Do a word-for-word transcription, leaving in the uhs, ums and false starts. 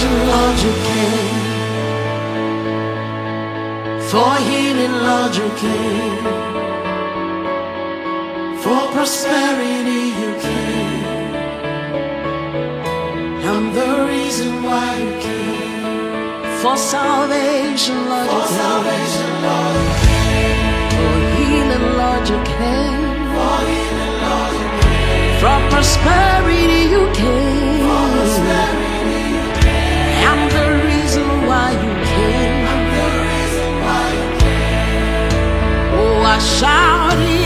salvation, Lord, you came. For healing, Lord, you came. For prosperity, you came. I'm the reason why you came. For salvation, Lord, For you came. salvation, Lord, you came. For healing, Lord, you came. For healing, Lord, you came. For prosperity, you came. For prosperity, you came. I'm the reason why you came. I'm the reason why you came. Oh, I shout